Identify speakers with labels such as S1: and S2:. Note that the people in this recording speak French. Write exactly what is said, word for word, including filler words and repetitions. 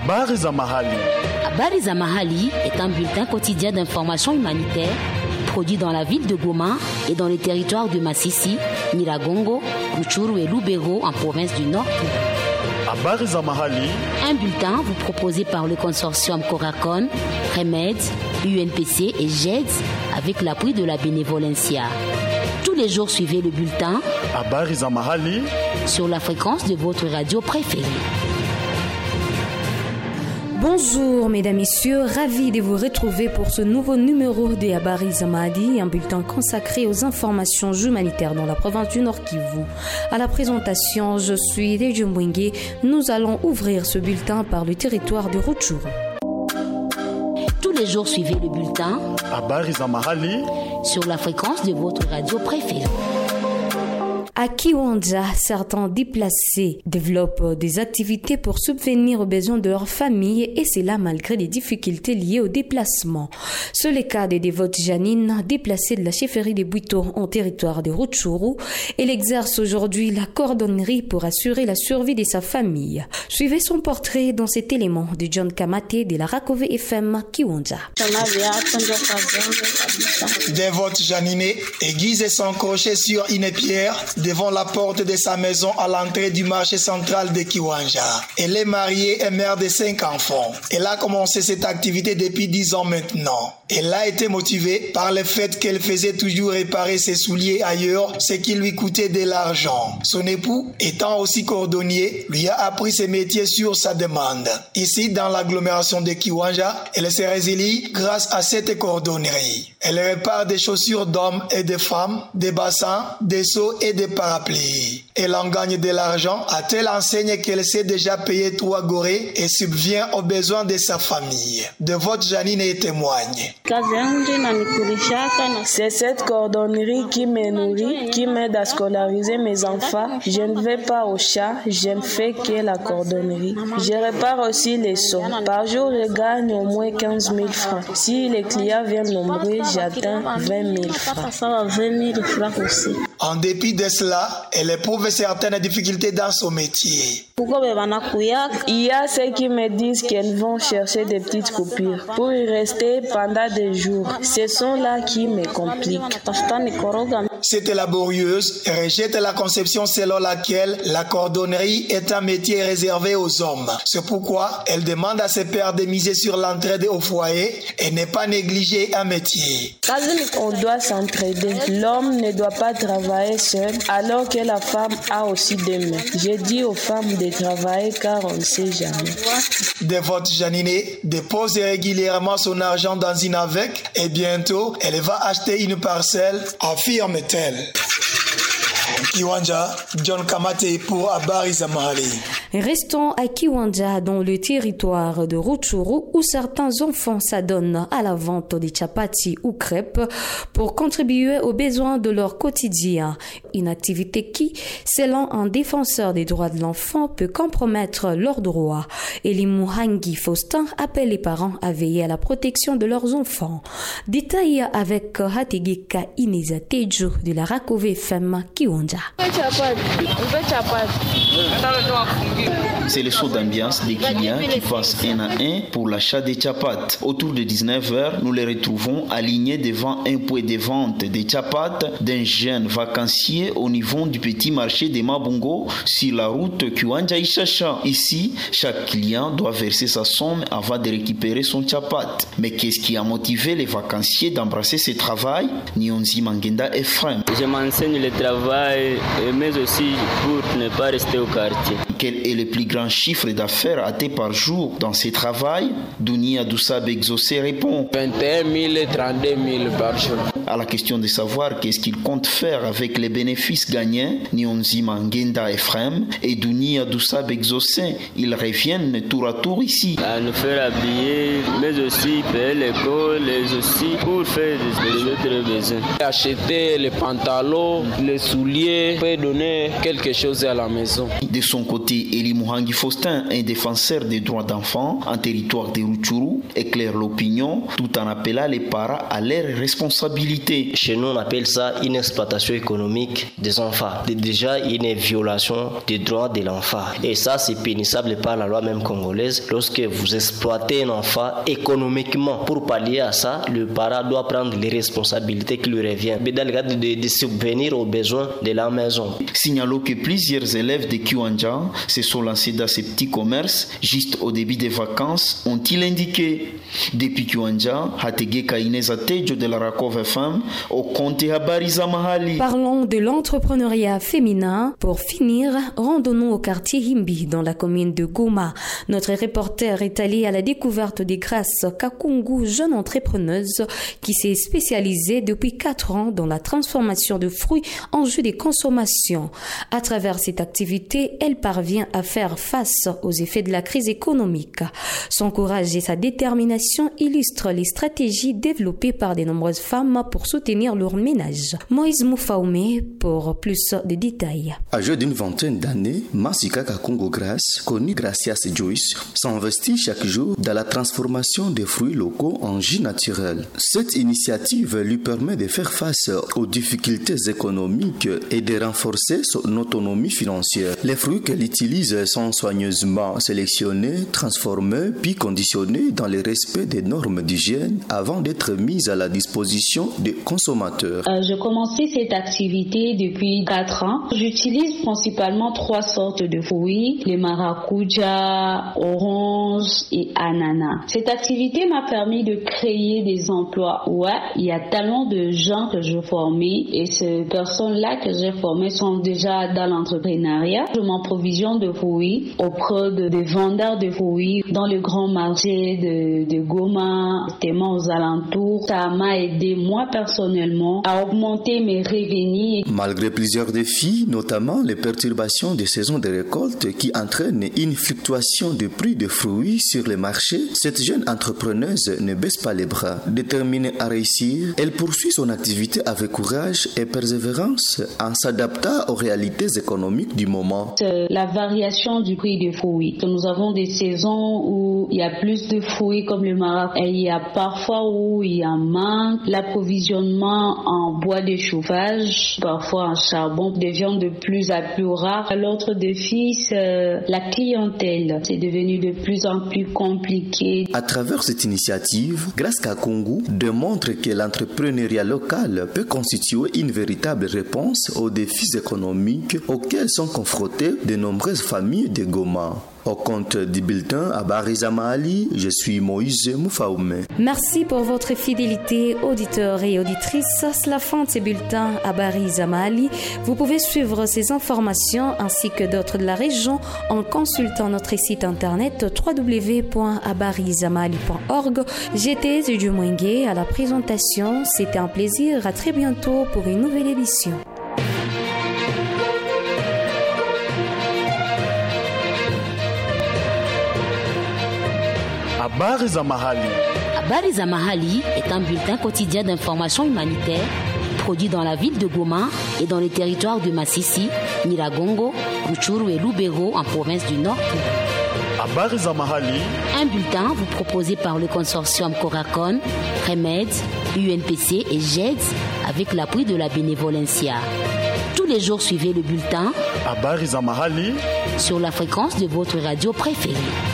S1: Habari za mahali.
S2: Habari za mahali est un bulletin quotidien d'information humanitaire produit dans la ville de Goma et dans les territoires de Masisi, Nyiragongo, Rutshuru et Lubero en province du Nord.
S1: Habari za mahali.
S2: Un bulletin vous proposé par le consortium Coracon, Remède, U N P C et G E D S avec l'appui de la Bénévolencia. Tous les jours, suivez le bulletin
S1: Habari za mahali
S2: sur la fréquence de votre radio préférée.
S3: Bonjour mesdames, messieurs, ravi de vous retrouver pour ce nouveau numéro de Habari za Mahali, un bulletin consacré aux informations humanitaires dans la province du Nord Kivu. À la présentation, je suis Deji Mwenge. Nous allons ouvrir ce bulletin par le territoire de Rutshuru.
S2: Tous les jours, suivez le bulletin
S1: Habari za mahali
S2: sur la fréquence de votre radio préférée.
S3: À Kiwanja, certains déplacés développent des activités pour subvenir aux besoins de leur famille et c'est là malgré les difficultés liées au déplacement. C'est le cas de Dévote Janine, déplacée de la chefferie de Bwito en territoire de Rutshuru. Elle exerce aujourd'hui la cordonnerie pour assurer la survie de sa famille. Suivez son portrait dans cet élément de John Kamate de la Rakove F M Kiwanja.
S4: Dévote Janine aiguise son crochet sur une pierre devant la porte de sa maison à l'entrée du marché central de Kiwanja. Elle est mariée et mère de cinq enfants. Elle a commencé cette activité depuis dix ans maintenant. Elle a été motivée par le fait qu'elle faisait toujours réparer ses souliers ailleurs, ce qui lui coûtait de l'argent. Son époux, étant aussi cordonnier, lui a appris ce métier sur sa demande. Ici, dans l'agglomération de Kiwanja, elle se résilie grâce à cette cordonnerie. Elle répare des chaussures d'hommes et de femmes, des bassins, des seaux et des parapluies. Elle en gagne de l'argent à telle enseigne qu'elle sait déjà payer trois gorées et subvient aux besoins de sa famille. Dévote Janine témoigne.
S5: C'est cette cordonnerie qui me nourrit, qui m'aide à scolariser mes enfants. Je ne vais pas au chat, je ne fais que la cordonnerie. Je répare aussi les seaux. Par jour, je gagne au moins quinze mille francs. Si les clients viennent nombreux, j'atteins vingt mille francs.
S4: En dépit de cela, elle éprouve certaines difficultés dans son métier.
S5: Il y a ceux qui me disent qu'elles vont chercher des petites coupures pour y rester pendant des jours. Ce sont là qui me compliquent.
S4: Cette laborieuse rejette la conception selon laquelle la cordonnerie est un métier réservé aux hommes. C'est pourquoi elle demande à ses pairs de miser sur l'entraide au foyer et ne pas négliger un métier.
S5: On doit s'entraider. L'homme ne doit pas travailler seul alors que la femme a aussi des mains. Je dis aux femmes de travailler car on ne sait jamais.
S4: Dévote Janine dépose régulièrement son argent dans une avec et bientôt elle va acheter une parcelle, affirme-t-elle. Kiwanja, John Kamate pour Habari za Mahali.
S3: Restons à Kiwanja, dans le territoire de Rutshuru, où certains enfants s'adonnent à la vente de chapati ou crêpes pour contribuer aux besoins de leur quotidien. Une activité qui, selon un défenseur des droits de l'enfant, peut compromettre leurs droits. Eli Muhangi Faustin appelle les parents à veiller à la protection de leurs enfants. Détail avec Hategeka Ineza Tejo de la Rakove F M Kiwanja.
S6: C'est le saut d'ambiance des clients qui passent un à un pour l'achat des chapates. Autour de dix-neuf heures, nous les retrouvons alignés devant un point de vente des chapates d'un jeune vacancier au niveau du petit marché de Mabungo sur la route Kiwanja-Ishasha. Ici, chaque client doit verser sa somme avant de récupérer son chapat. Mais qu'est-ce qui a motivé les vacanciers d'embrasser ce travail? Nyonzi Mangenda Ephraim.
S7: Je m'enseigne le travail, mais aussi pour ne pas rester au quartier.
S6: Quel est le plus grand chiffre d'affaires atteint par jour dans ce travail? Dunia Doussab Exaucé répond
S7: vingt et un mille et trente-deux mille par jour.
S6: À la question de savoir qu'est-ce qu'il compte faire avec les bénéfices gagnés, Nyonzi Mangenda Ephraim et Dunia Doussab Exaucé, ils reviennent tour à tour ici.
S7: À nous faire habiller, mais aussi payer l'école, et aussi pour faire des autres besoins.
S8: Acheter les pantalons, les souliers.
S7: l'atelier peut donner quelque chose à la maison.
S6: De son côté, Eli Muhangi Faustin, un défenseur des droits d'enfants en territoire de Rutshuru, éclaire l'opinion tout en appelant les parents à leurs responsabilités.
S8: Chez nous, on appelle ça une exploitation économique des enfants. Déjà, il y a une violation des droits de l'enfant. Et ça, c'est punissable par la loi même congolaise. Lorsque vous exploitez un enfant économiquement, pour pallier à ça, le parent doit prendre les responsabilités qui lui reviennent. Mais dans le cadre de, de subvenir aux besoins de la maison.
S6: Signalons que plusieurs élèves de Kiwanja se sont lancés dans ces petits commerces juste au début des vacances, ont-ils indiqué. Depuis Kiwanja, Hatege Kaineza Tejo de la Rakov F M, au compte Habari za Mahali.
S3: Parlons de l'entrepreneuriat féminin. Pour finir, rendons-nous au quartier Himbi dans la commune de Goma. Notre reporter est allé à la découverte des Grâce Kakungu, jeune entrepreneuse qui s'est spécialisée depuis quatre ans dans la transformation de fruits en jus de consommation. À travers cette activité, elle parvient à faire face aux effets de la crise économique. Son courage et sa détermination illustrent les stratégies développées par de nombreuses femmes pour soutenir leur ménage. Moïse Moufaoumé pour plus de détails.
S9: Âgée d'une vingtaine d'années, Masika Kakungu Grace, connue Gracias Joyce, s'investit chaque jour dans la transformation des fruits locaux en jus naturel. Cette initiative lui permet de faire face aux difficultés économiques et de renforcer son autonomie financière. Les fruits qu'elle utilise sont soigneusement sélectionnés, transformés puis conditionnés dans le respect des normes d'hygiène avant d'être mis à la disposition des consommateurs.
S10: Euh, je commençais cette activité depuis quatre ans. J'utilise principalement trois sortes de fruits, les maracuja, orange et ananas. Cette activité m'a permis de créer des emplois. Ouais, il y a tellement de gens que je formais et ces personnes-là que j'ai formées sont déjà dans l'entrepreneuriat. Je m'approvisionne de fruits auprès de, des vendeurs de fruits dans le grand marché de, de Goma, tellement aux alentours. Ça m'a aidé moi personnellement à augmenter mes revenus.
S9: Malgré plusieurs défis, notamment les perturbations des saisons de récolte qui entraînent une fluctuation du prix des fruits sur les marchés, cette jeune entrepreneuse ne baisse pas les bras. Déterminée à réussir, elle poursuit son activité avec courage et persévérance en s'adaptant aux réalités économiques du moment.
S10: C'est la variation du prix des fruits. Nous avons des saisons où il y a plus de fruits comme le maracuja et il y a parfois où il y a un manque. L'approvisionnement en bois de chauffage, parfois en charbon, devient de plus en plus rare. L'autre défi, c'est la clientèle. C'est devenu de plus en plus compliqué.
S9: À travers cette initiative, Grace Kakungu démontre que l'entrepreneuriat local peut constituer une véritable réponse aux défis économiques auxquels sont confrontées de nombreuses familles de Goma. Au compte du bulletin Habari za Mahali, je suis Moïse Moufaoumé.
S3: Merci pour votre fidélité, auditeurs et auditrices. C'est la fin de ce bulletin Habari za Mahali. Vous pouvez suivre ces informations ainsi que d'autres de la région en consultant notre site internet w w w point habari za mahali point org. J'étais Dieu Mwengue à la présentation. C'était un plaisir. À très bientôt pour une nouvelle édition.
S1: Habari za Mahali.
S2: Habari za Mahali est un bulletin quotidien d'information humanitaire produit dans la ville de Goma et dans les territoires de Masisi, Nyiragongo, Rutshuru et Lubero en province du Nord.
S1: Habari za Mahali.
S2: Un bulletin vous proposé par le consortium Coracon, Remed, U N P C et G E D avec l'appui de la bénévolencia. Tous les jours, suivez le bulletin
S1: Habari za Mahali
S2: sur la fréquence de votre radio préférée.